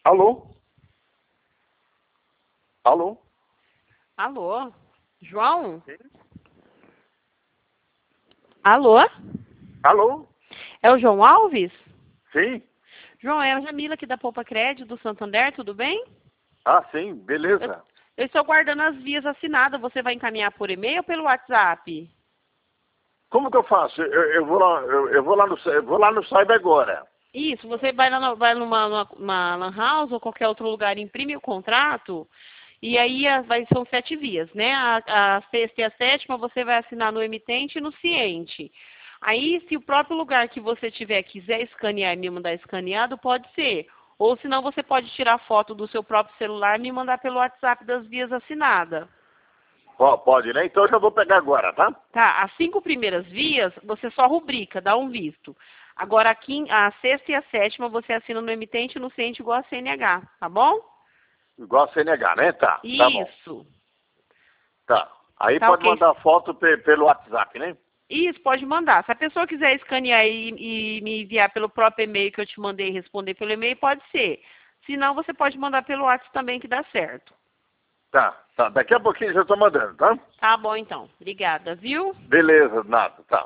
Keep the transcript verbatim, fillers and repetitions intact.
Alô? Alô? Alô? João? Sim? Alô? Alô? É o João Alves? Sim? João, é a Jamila aqui da Poupa Crédito do Santander, tudo bem? Ah, sim, Eu, beleza. eu estou guardando as vias assinadas, você vai encaminhar por e-mail ou pelo WhatsApp? Como que eu faço? Eu, eu vou lá, eu, eu vou lá no, eu vou lá no site agora. Isso, você vai, lá no, vai numa, numa, numa lan house ou qualquer outro lugar, imprime o contrato, e aí a- vai, são sete vias, né? A, a sexta e a sétima você vai assinar no emitente e no ciente. Aí, se o próprio lugar que você tiver quiser escanear e me mandar escaneado, pode ser. Ou senão você pode tirar foto do seu próprio celular e me mandar pelo WhatsApp das vias assinadas. Ó, pode, né? Então eu já vou pegar agora, tá? Tá, as cinco primeiras vias, você só rubrica, dá um visto. Agora, a, quin- a sexta e a sétima, você assina no emitente e no ciente igual a C N H, tá bom? Igual a C N H, né? Tá, tá bom. Isso. Tá. Aí Tá pode ok. mandar foto pe- pelo WhatsApp, né? Isso, pode mandar. Se a pessoa quiser escanear e, e me enviar pelo próprio e-mail que eu te mandei e responder pelo e-mail, pode ser. Se não, você pode mandar pelo WhatsApp também, que dá certo. Tá, tá. Daqui a pouquinho já tô mandando, tá? Tá bom, então. Obrigada, viu? Beleza, nada, tá.